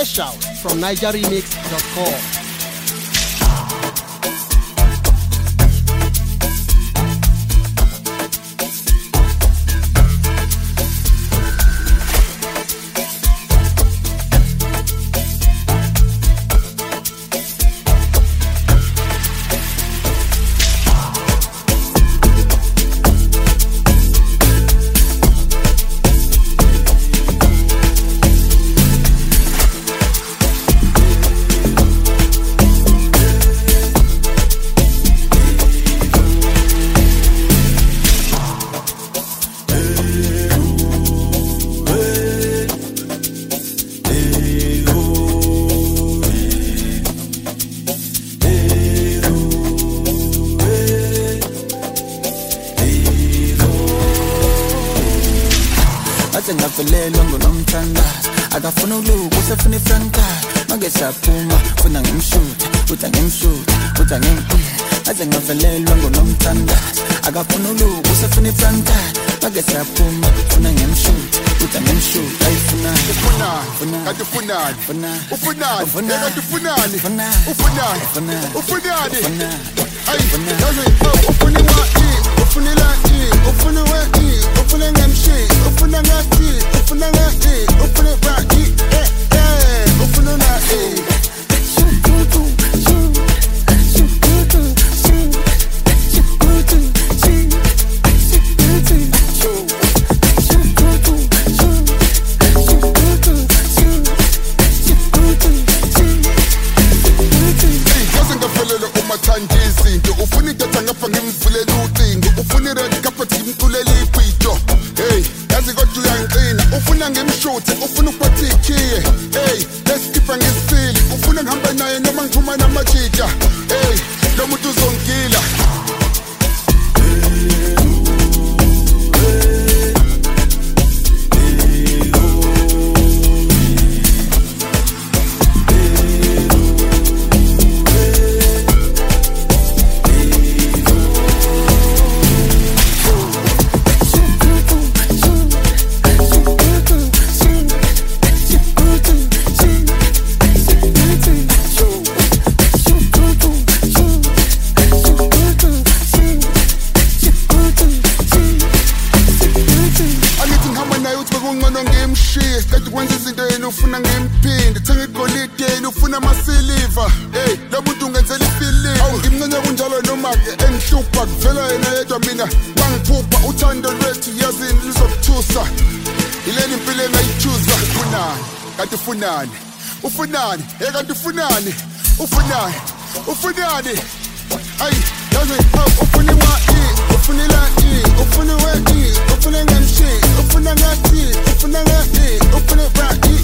Fresh out from NigerRemix.com. Ngaphelelwa ngonomthandazo akafuna ukuluka usefuna ifrontali mangesaphuma funa ngimshutha uthi ngimshutha uthi ngimphila aze ngavelelwa ngonomthandazo akafuna ukuluka usefuna ifrontali mangesaphuma funa ngimshutha uthi ngimshutha ayifuna ufunani kanti ufunani ufunani kanti ufunani ufunani ayi yazi ufuna ngani ufunela ufuna wani ufuna ngamshi ufuna ngati ufuna ngati ufuna baki ufuna na ufuna idatha ngapha ngimvulela ucingo ufuna iredi kaphathi ngimculela ipito hey yazi kodwa uyangiqina ufuna ngimshuthe ufuna ukuphatha ikhiye hey lesikhipha ngesili ufuna ngihamba naye noma ngiphuma namajija hey lo muntu uzongila kwenza izinto yena ufuna ngimphinde thenga igolide yena ufuna amasiliva hey lo muntu ungenzela ifilimu awu ngimncane kunjalo noma-ke engihlupha kuvela yena yedwa mina wangiphupha uthando lwethu yazini lizokuthusa ileli impilo engayithuza ufunani kanti ufunani ufunani kanti ufunani ufunani ayi yazi ufuna ngani ufunela ufuna wani ufuna ngamshi ufuna ngati ufuna ngati ufuna baki